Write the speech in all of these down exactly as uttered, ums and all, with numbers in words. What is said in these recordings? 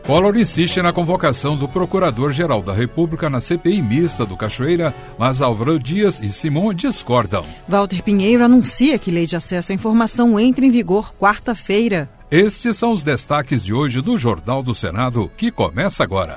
Collor insiste na convocação do Procurador-Geral da República na C P I mista do Cachoeira, mas Álvaro Dias e Simon discordam. Walter Pinheiro anuncia que lei de acesso à informação entra em vigor quarta-feira. Estes são os destaques de hoje do Jornal do Senado, que começa agora.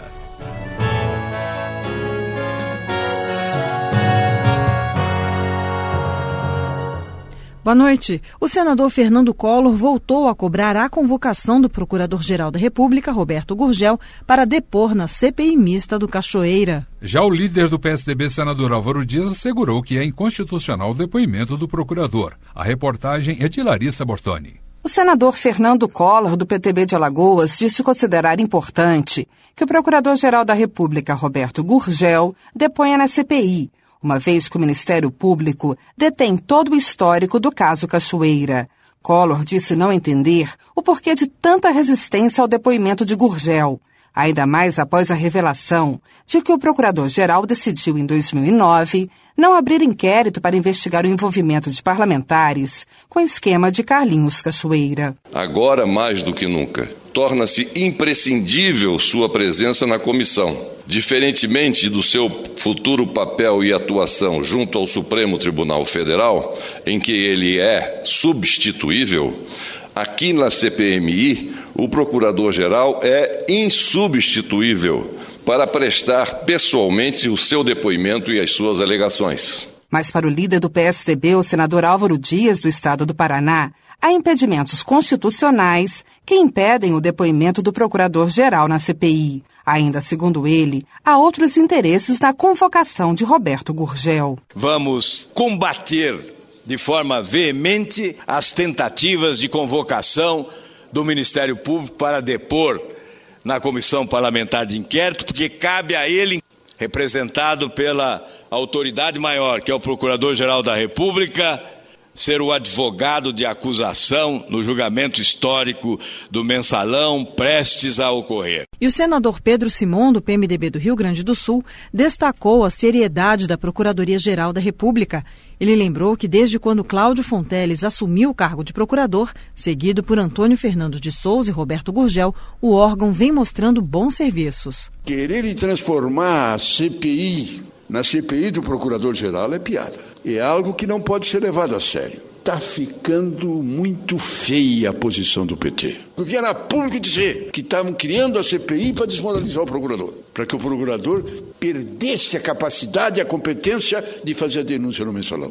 Boa noite. O senador Fernando Collor voltou a cobrar a convocação do Procurador-Geral da República, Roberto Gurgel, para depor na C P I mista do Cachoeira. Já o líder do P S D B, senador Álvaro Dias, assegurou que é inconstitucional o depoimento do procurador. A reportagem é de Larissa Bortoni. O senador Fernando Collor, do P T B de Alagoas, disse considerar importante que o Procurador-Geral da República, Roberto Gurgel, deponha na C P I, uma vez que o Ministério Público detém todo o histórico do caso Cachoeira. Collor disse não entender o porquê de tanta resistência ao depoimento de Gurgel, ainda mais após a revelação de que o Procurador-Geral decidiu, em dois mil e nove, não abrir inquérito para investigar o envolvimento de parlamentares com o esquema de Carlinhos Cachoeira. Agora, mais do que nunca, torna-se imprescindível sua presença na comissão. Diferentemente do seu futuro papel e atuação junto ao Supremo Tribunal Federal, em que ele é substituível, aqui na C P M I, o Procurador-Geral é insubstituível para prestar pessoalmente o seu depoimento e as suas alegações. Mas para o líder do P S D B, o senador Álvaro Dias, do estado do Paraná, há impedimentos constitucionais que impedem o depoimento do Procurador-Geral na C P I. Ainda segundo ele, há outros interesses na convocação de Roberto Gurgel. Vamos combater de forma veemente as tentativas de convocação do Ministério Público para depor na Comissão Parlamentar de Inquérito, porque cabe a ele, representado pela autoridade maior, que é o Procurador-Geral da República, ser o advogado de acusação no julgamento histórico do mensalão prestes a ocorrer. E o senador Pedro Simon, do P M D B do Rio Grande do Sul, destacou a seriedade da Procuradoria-Geral da República. Ele lembrou que desde quando Cláudio Fonteles assumiu o cargo de procurador, seguido por Antônio Fernando de Souza e Roberto Gurgel, o órgão vem mostrando bons serviços. Querer transformar a C P I na C P I do Procurador-Geral é piada. É algo que não pode ser levado a sério. Está ficando muito feia a posição do P T. Eu via na pública dizer que estavam criando a C P I para desmoralizar o procurador, para que o procurador perdesse a capacidade e a competência de fazer a denúncia no mensalão.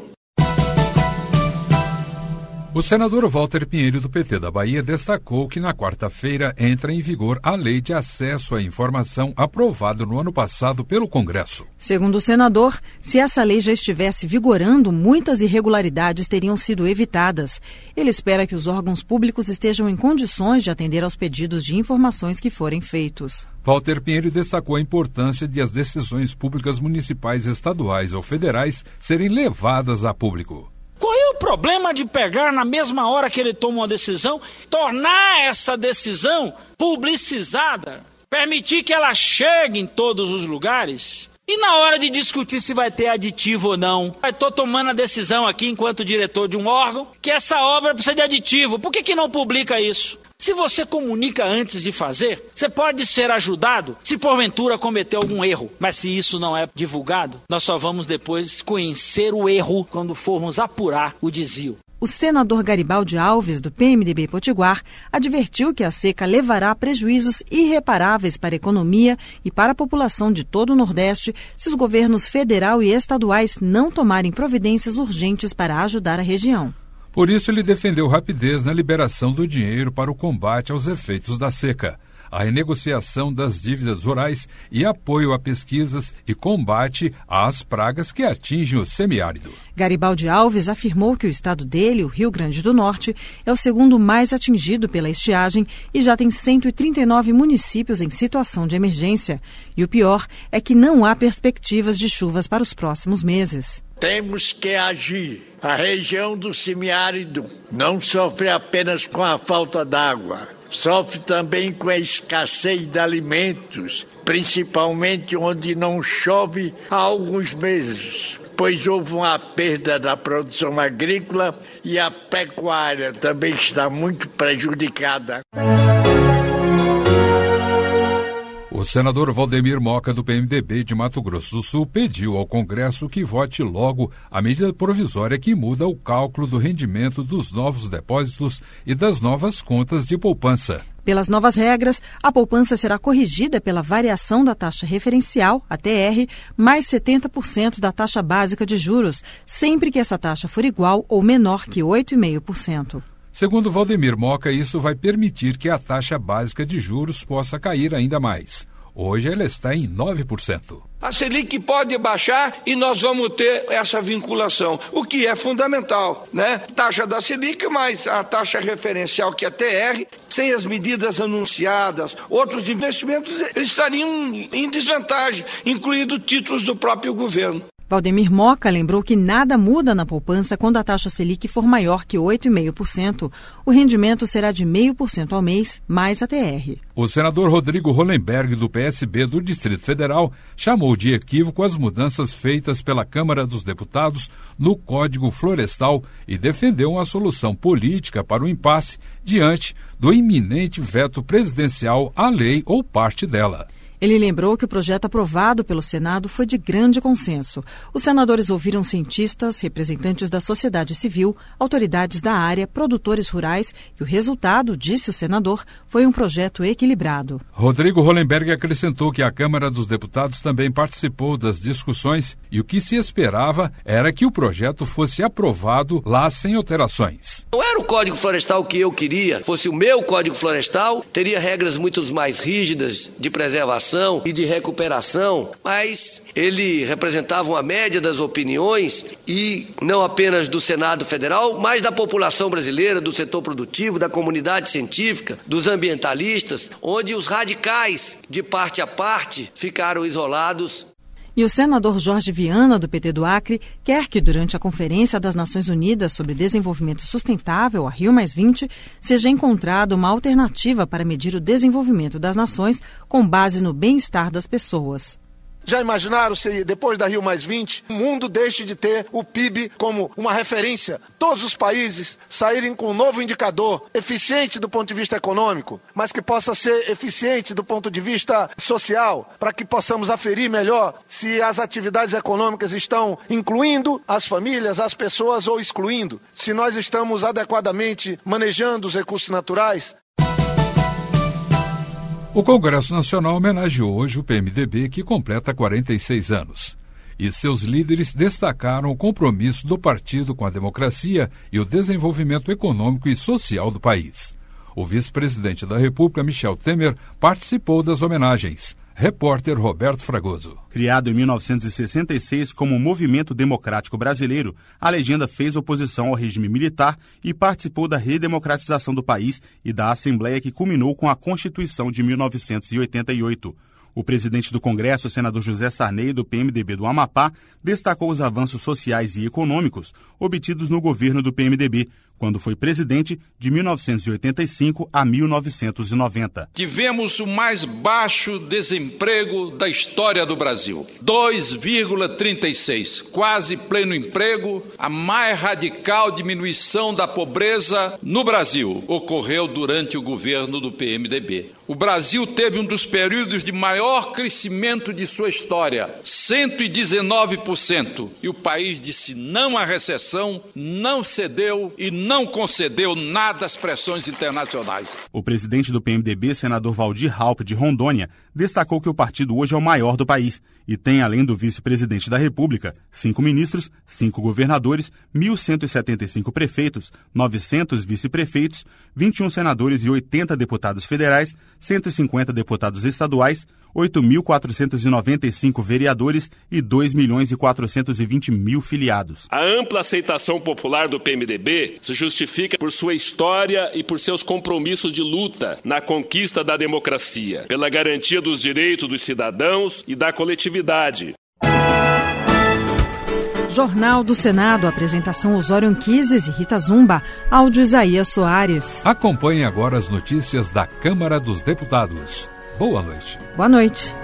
O senador Walter Pinheiro, do P T da Bahia, destacou que na quarta-feira entra em vigor a Lei de Acesso à Informação aprovada no ano passado pelo Congresso. Segundo o senador, se essa lei já estivesse vigorando, muitas irregularidades teriam sido evitadas. Ele espera que os órgãos públicos estejam em condições de atender aos pedidos de informações que forem feitos. Walter Pinheiro destacou a importância de as decisões públicas municipais, estaduais ou federais serem levadas a público. Qual é o problema de pegar na mesma hora que ele toma uma decisão, tornar essa decisão publicizada, permitir que ela chegue em todos os lugares? E na hora de discutir se vai ter aditivo ou não, eu estou tomando a decisão aqui enquanto diretor de um órgão que essa obra precisa de aditivo. Por que que não publica isso? Se você comunica antes de fazer, você pode ser ajudado se porventura cometeu algum erro. Mas se isso não é divulgado, nós só vamos depois conhecer o erro quando formos apurar o desvio. O senador Garibaldi Alves, do P M D B Potiguar, advertiu que a seca levará prejuízos irreparáveis para a economia e para a população de todo o Nordeste se os governos federal e estaduais não tomarem providências urgentes para ajudar a região. Por isso, ele defendeu rapidez na liberação do dinheiro para o combate aos efeitos da seca, a renegociação das dívidas rurais e apoio a pesquisas e combate às pragas que atingem o semiárido. Garibaldi Alves afirmou que o estado dele, o Rio Grande do Norte, é o segundo mais atingido pela estiagem e já tem cento e trinta e nove municípios em situação de emergência. E o pior é que não há perspectivas de chuvas para os próximos meses. Temos que agir. A região do semiárido não sofre apenas com a falta d'água, sofre também com a escassez de alimentos, principalmente onde não chove há alguns meses, pois houve uma perda da produção agrícola e a pecuária também está muito prejudicada. O senador Valdemir Moca, do P M D B de Mato Grosso do Sul, pediu ao Congresso que vote logo a medida provisória que muda o cálculo do rendimento dos novos depósitos e das novas contas de poupança. Pelas novas regras, a poupança será corrigida pela variação da taxa referencial, a T R, mais setenta por cento da taxa básica de juros, sempre que essa taxa for igual ou menor que oito vírgula cinco por cento. Segundo Valdemir Moca, isso vai permitir que a taxa básica de juros possa cair ainda mais. Hoje ela está em nove por cento. A Selic pode baixar e nós vamos ter essa vinculação, o que é fundamental, né? Taxa da Selic mais a taxa referencial, que é a T R, sem as medidas anunciadas, outros investimentos eles estariam em desvantagem, incluindo títulos do próprio governo. Valdemir Moca lembrou que nada muda na poupança quando a taxa Selic for maior que oito vírgula cinco por cento. O rendimento será de zero vírgula cinco por cento ao mês, mais a T R. O senador Rodrigo Hollenberg, do P S B do Distrito Federal, chamou de equívoco as mudanças feitas pela Câmara dos Deputados no Código Florestal e defendeu uma solução política para o impasse diante do iminente veto presidencial à lei ou parte dela. Ele lembrou que o projeto aprovado pelo Senado foi de grande consenso. Os senadores ouviram cientistas, representantes da sociedade civil, autoridades da área, produtores rurais e o resultado, disse o senador, foi um projeto equilibrado. Rodrigo Hollenberg acrescentou que a Câmara dos Deputados também participou das discussões e o que se esperava era que o projeto fosse aprovado lá sem alterações. Não era o Código Florestal que eu queria, fosse o meu Código Florestal, teria regras muito mais rígidas de preservação e de recuperação, mas ele representava uma média das opiniões e não apenas do Senado Federal, mas da população brasileira, do setor produtivo, da comunidade científica, dos ambientalistas, onde os radicais, de parte a parte, ficaram isolados. E o senador Jorge Viana, do P T do Acre, quer que durante a Conferência das Nações Unidas sobre Desenvolvimento Sustentável, a Rio mais vinte, seja encontrada uma alternativa para medir o desenvolvimento das nações com base no bem-estar das pessoas. Já imaginaram se depois da Rio mais vinte, o mundo deixe de ter o P I B como uma referência? Todos os países saírem com um novo indicador, eficiente do ponto de vista econômico, mas que possa ser eficiente do ponto de vista social, para que possamos aferir melhor se as atividades econômicas estão incluindo as famílias, as pessoas ou excluindo, se nós estamos adequadamente manejando os recursos naturais. O Congresso Nacional homenageou hoje o P M D B, que completa quarenta e seis anos. E seus líderes destacaram o compromisso do partido com a democracia e o desenvolvimento econômico e social do país. O vice-presidente da República, Michel Temer, participou das homenagens. Repórter Roberto Fragoso. Criado em mil novecentos e sessenta e seis como Movimento Democrático Brasileiro, a legenda fez oposição ao regime militar e participou da redemocratização do país e da Assembleia que culminou com a Constituição de mil novecentos e oitenta e oito. O presidente do Congresso, senador José Sarney, do P M D B do Amapá, destacou os avanços sociais e econômicos obtidos no governo do P M D B, quando foi presidente de mil novecentos e oitenta e cinco a mil novecentos e noventa. Tivemos o mais baixo desemprego da história do Brasil, dois vírgula trinta e seis, quase pleno emprego. A mais radical diminuição da pobreza no Brasil ocorreu durante o governo do P M D B. O Brasil teve um dos períodos de maior crescimento de sua história, cento e dezenove por cento, e o país disse não à recessão, não cedeu e não concedeu nada às pressões internacionais. O presidente do P M D B, senador Valdir Raupp, de Rondônia, destacou que o partido hoje é o maior do país e tem, além do vice-presidente da República, cinco ministros, cinco governadores, mil cento e setenta e cinco prefeitos, novecentos vice-prefeitos, vinte e um senadores e oitenta deputados federais, cento e cinquenta deputados estaduais, oito mil quatrocentos e noventa e cinco vereadores e dois milhões e quatrocentos e vinte mil filiados. A ampla aceitação popular do P M D B se justifica por sua história e por seus compromissos de luta na conquista da democracia, pela garantia dos direitos dos cidadãos e da coletividade. Jornal do Senado, apresentação Osório Anquises e Rita Zumba, áudio Isaías Soares. Acompanhe agora as notícias da Câmara dos Deputados. Boa noite. Boa noite.